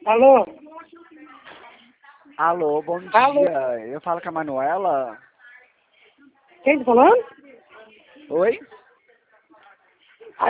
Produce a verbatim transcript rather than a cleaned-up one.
Alô? Alô, bom Alô? dia. Eu falo com a Manuela. Quem tá falando? Oi?